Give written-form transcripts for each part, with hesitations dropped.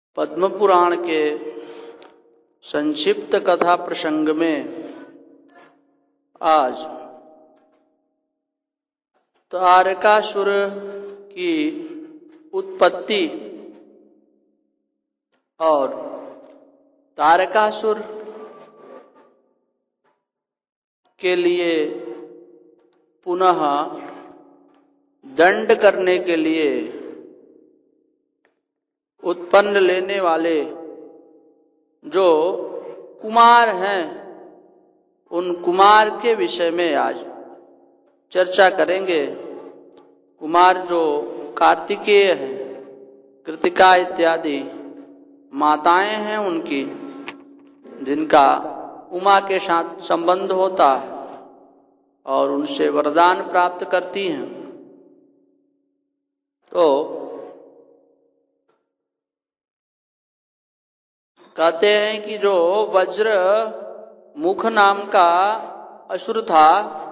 पद्म पुराण के संक्षिप्त कथा प्रसंग में आज तारकासुर की उत्पत्ति और तारकासुर के लिए पुनः दंड करने के लिए उत्पन्न लेने वाले जो कुमार हैं उन कुमार के विषय में आज चर्चा करेंगे। कुमार जो कार्तिकेय है, कृतिका इत्यादि माताएं हैं उनकी, जिनका उमा के साथ संबंध होता है और उनसे वरदान प्राप्त करती हैं। तो कहते हैं कि जो वज्र मुख नाम का असुर था,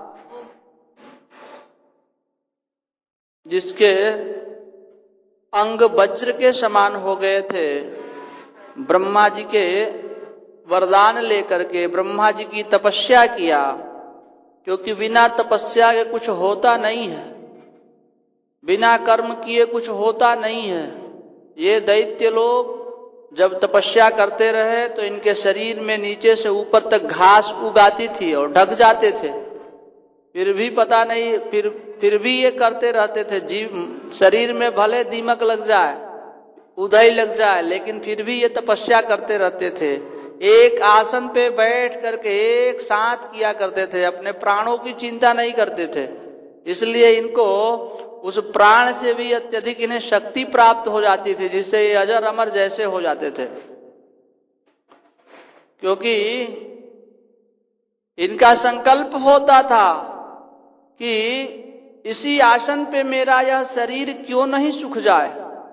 जिसके अंग वज्र के समान हो गए थे, ब्रह्मा जी के वरदान लेकर के ब्रह्मा जी की तपस्या किया, क्योंकि बिना तपस्या के कुछ होता नहीं है, बिना कर्म किए कुछ होता नहीं है। ये दैत्य लोग जब तपस्या करते रहे तो इनके शरीर में नीचे से ऊपर तक घास उगाती थी और ढक जाते थे, फिर भी पता नहीं, फिर भी ये करते रहते थे। जीव शरीर में भले दीमक लग जाए, उधई लग जाए, लेकिन फिर भी ये तपस्या करते रहते थे। एक आसन पे बैठ करके एक साथ किया करते थे, अपने प्राणों की चिंता नहीं करते थे। इसलिए इनको उस प्राण से भी अत्यधिक इन्हें शक्ति प्राप्त हो जाती थी, जिससे ये अजर अमर जैसे हो जाते थे। क्योंकि इनका संकल्प होता था कि इसी आसन पे मेरा यह शरीर क्यों नहीं सूख जाए,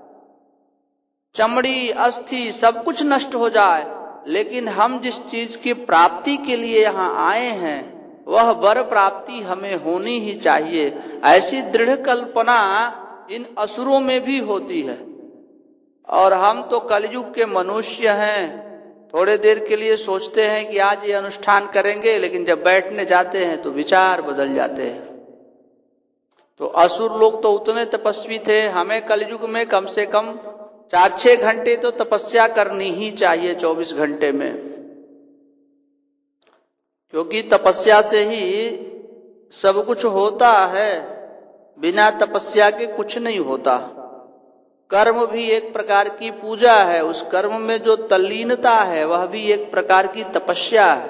चमड़ी अस्थि सब कुछ नष्ट हो जाए, लेकिन हम जिस चीज की प्राप्ति के लिए यहाँ आए हैं वह वर प्राप्ति हमें होनी ही चाहिए। ऐसी दृढ़ कल्पना इन असुरों में भी होती है। और हम तो कलयुग के मनुष्य हैं, थोड़े देर के लिए सोचते हैं कि आज ये अनुष्ठान करेंगे, लेकिन जब बैठने जाते हैं तो विचार बदल जाते हैं। तो असुर लोग तो उतने तपस्वी थे, हमें कलयुग में कम से कम 4-6 घंटे तो तपस्या करनी ही चाहिए 24 घंटे में, क्योंकि तपस्या से ही सब कुछ होता है, बिना तपस्या के कुछ नहीं होता। कर्म भी एक प्रकार की पूजा है, उस कर्म में जो तल्लीनता है वह भी एक प्रकार की तपस्या है।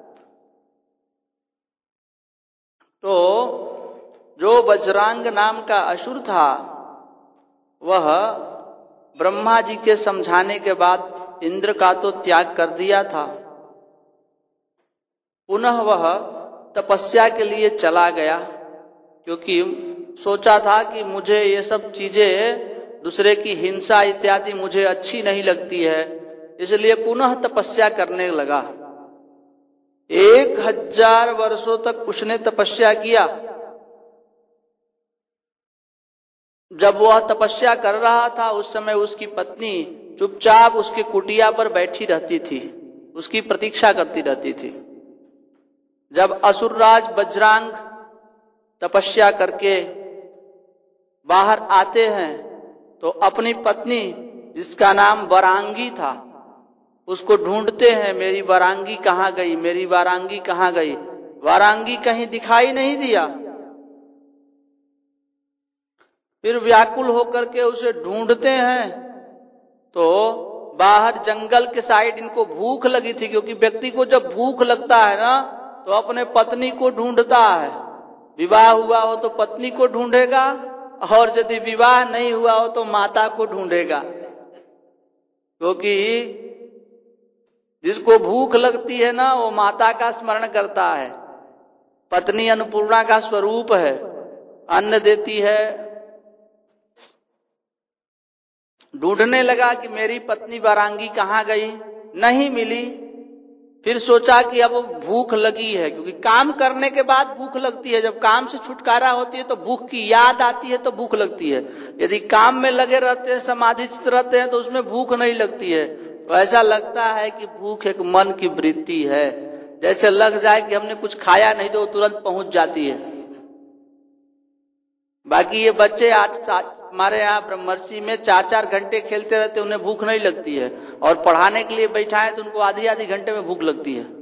तो जो वज्रांग नाम का असुर था, वह ब्रह्मा जी के समझाने के बाद इंद्र का तो त्याग कर दिया था। पुनः वह तपस्या के लिए चला गया, क्योंकि सोचा था कि मुझे ये सब चीजें, दूसरे की हिंसा इत्यादि मुझे अच्छी नहीं लगती है, इसलिए पुनः तपस्या करने लगा। 1000 वर्षों तक उसने तपस्या किया। जब वह तपस्या कर रहा था उस समय उसकी पत्नी चुपचाप उसकी कुटिया पर बैठी रहती थी, उसकी प्रतीक्षा करती रहती थी। जब असुरराज वज्रांग तपस्या करके बाहर आते हैं तो अपनी पत्नी, जिसका नाम वरांगी था, उसको ढूंढते हैं, मेरी वरांगी कहाँ गई, मेरी वरांगी कहाँ गई। वरांगी कहीं दिखाई नहीं दिया। फिर व्याकुल होकर के उसे ढूंढते हैं तो बाहर जंगल के साइड इनको भूख लगी थी, क्योंकि व्यक्ति को जब भूख लगता है ना तो अपने पत्नी को ढूंढता है। विवाह हुआ हो तो पत्नी को ढूंढेगा, और यदि विवाह नहीं हुआ हो तो माता को ढूंढेगा, क्योंकि जिसको भूख लगती है ना वो माता का स्मरण करता है। पत्नी अन्नपूर्णा का स्वरूप है, अन्न देती है। ढूंढने लगा कि मेरी पत्नी वरांगी कहाँ गई, नहीं मिली। फिर सोचा कि अब भूख लगी है, क्योंकि काम करने के बाद भूख लगती है। जब काम से छुटकारा होती है तो भूख की याद आती है तो भूख लगती है। यदि काम में लगे रहते हैं, समाधिस्थ रहते हैं, तो उसमें भूख नहीं लगती है। तो ऐसा लगता है कि भूख एक मन की वृत्ति है, जैसे लग जाए कि हमने कुछ खाया नहीं तो तुरंत पहुंच जाती है। बाकी ये बच्चे हमारे यहाँ ब्रह्मर्षि में 4-4 घंटे खेलते रहते, उन्हें भूख नहीं लगती है, और पढ़ाने के लिए बैठाएं तो उनको आधी घंटे में भूख लगती है।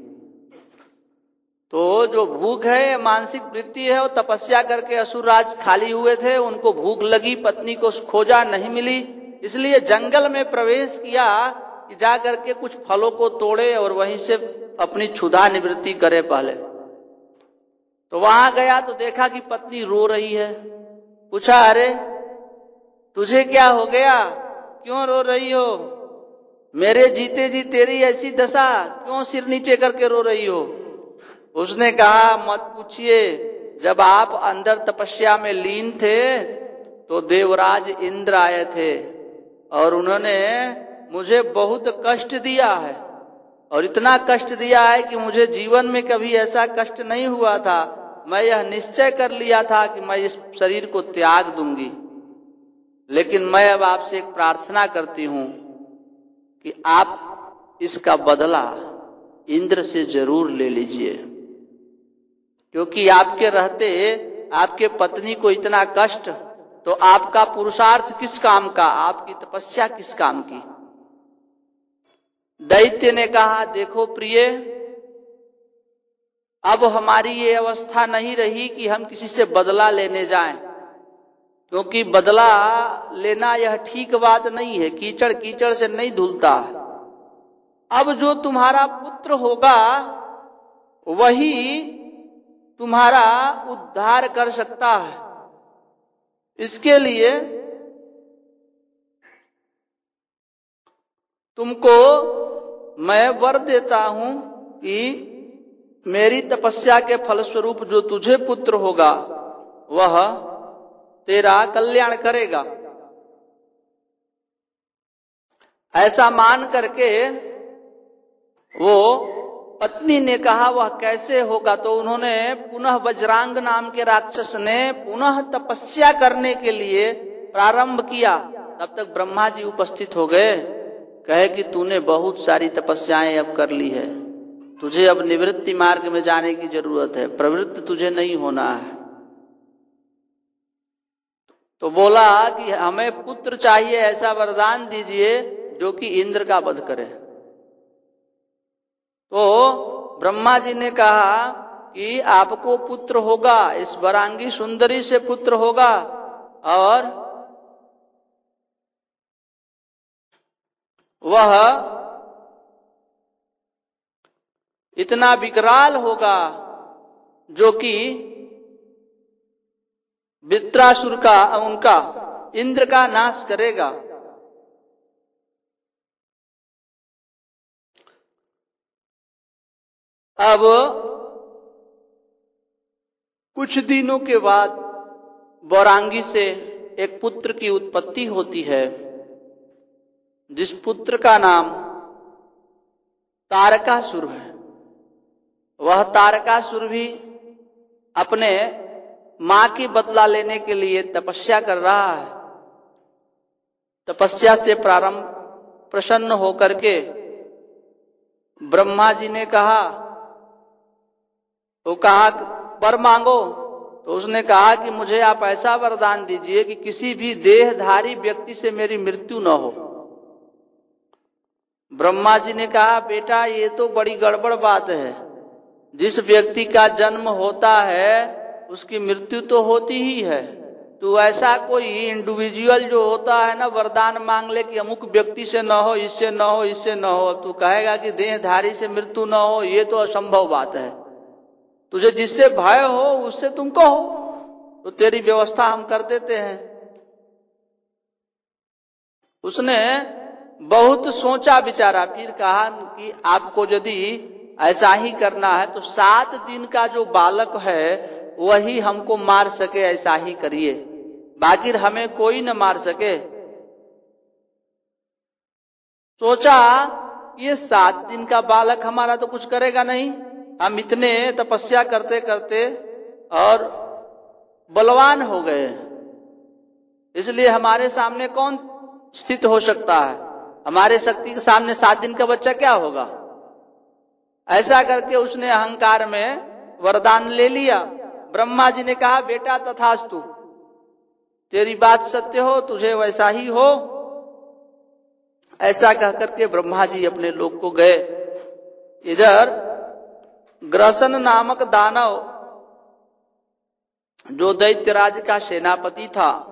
तो जो भूख है मानसिक वृत्ति है। वो तपस्या करके असुरराज खाली हुए थे, उनको भूख लगी, पत्नी को खोजा नहीं मिली, इसलिए जंगल में प्रवेश किया कि जा करके कुछ फलों को तोड़े और वहीं से अपनी क्षुधा निवृत्ति करे। पहले तो वहां गया तो देखा कि पत्नी रो रही है। पूछा, अरे तुझे क्या हो गया, क्यों रो रही हो? मेरे जीते जी तेरी ऐसी दशा, क्यों सिर नीचे करके रो रही हो? उसने कहा, मत पूछिए, जब आप अंदर तपस्या में लीन थे तो देवराज इंद्र आए थे और उन्होंने मुझे बहुत कष्ट दिया है, और इतना कष्ट दिया है कि मुझे जीवन में कभी ऐसा कष्ट नहीं हुआ था। मैं यह निश्चय कर लिया था कि मैं इस शरीर को त्याग दूंगी, लेकिन मैं अब आपसे एक प्रार्थना करती हूं कि आप इसका बदला इंद्र से जरूर ले लीजिए, क्योंकि आपके रहते आपके पत्नी को इतना कष्ट, तो आपका पुरुषार्थ किस काम का, आपकी तपस्या किस काम की? दैत्य ने कहा, देखो प्रिय, अब हमारी ये अवस्था नहीं रही कि हम किसी से बदला लेने जाएं, क्योंकि बदला लेना यह ठीक बात नहीं है, कीचड़ कीचड़ से नहीं धुलता। अब जो तुम्हारा पुत्र होगा वही तुम्हारा उद्धार कर सकता है। इसके लिए तुमको मैं वर देता हूं कि मेरी तपस्या के फलस्वरूप जो तुझे पुत्र होगा वह तेरा कल्याण करेगा। ऐसा मान करके वो पत्नी ने कहा, वह कैसे होगा? तो उन्होंने पुनः वज्रांग नाम के राक्षस ने पुनः तपस्या करने के लिए प्रारंभ किया। तब तक ब्रह्मा जी उपस्थित हो गए। कहे कि तूने बहुत सारी तपस्याएं अब कर ली है, तुझे अब निवृत्ति मार्ग में जाने की जरूरत है, प्रवृत्त तुझे नहीं होना है। तो बोला कि हमें पुत्र चाहिए, ऐसा वरदान दीजिए जो कि इंद्र का वध करे। तो ब्रह्मा जी ने कहा कि आपको पुत्र होगा, इस वरांगी सुंदरी से पुत्र होगा, और वह इतना विकराल होगा जो कि वृत्रासुर का, उनका इंद्र का नाश करेगा। अब कुछ दिनों के बाद वरांगी से एक पुत्र की उत्पत्ति होती है, जिस पुत्र का नाम तारकासुर है। वह तारकासुर भी अपने मां की बदला लेने के लिए तपस्या कर रहा है। तपस्या से प्रारंभ प्रसन्न होकर के ब्रह्मा जी ने कहा, वो कहा वर मांगो। तो उसने कहा कि मुझे आप ऐसा वरदान दीजिए कि किसी भी देहधारी व्यक्ति से मेरी मृत्यु न हो। ब्रह्मा जी ने कहा, बेटा ये तो बड़ी गड़बड़ बात है, जिस व्यक्ति का जन्म होता है उसकी मृत्यु तो होती ही है। तो ऐसा कोई इंडिविजुअल जो होता है ना, वरदान मांग ले कि अमुक व्यक्ति से न हो, इससे न हो, इससे न हो। तू कहेगा कि देहधारी से मृत्यु न हो, ये तो असंभव बात है। तुझे जिससे भय हो उससे तुम कहो, तो तेरी व्यवस्था हम कर देते हैं। उसने बहुत सोचा विचारा, फिर कहा कि आपको यदि ऐसा ही करना है तो 7 दिन का जो बालक है वही हमको मार सके, ऐसा ही करिए, बाकी हमें कोई न मार सके। सोचा ये 7 दिन का बालक हमारा तो कुछ करेगा नहीं, हम इतने तपस्या करते करते और बलवान हो गए, इसलिए हमारे सामने कौन स्थित हो सकता है, हमारे शक्ति के सामने 7 दिन का बच्चा क्या होगा। ऐसा करके उसने अहंकार में वरदान ले लिया। ब्रह्मा जी ने कहा बेटा तथास्तु, तेरी बात सत्य हो, तुझे वैसा ही हो। ऐसा कह करके ब्रह्मा जी अपने लोक को गए। इधर ग्रसन नामक दानव जो दैत्यराज का सेनापति था,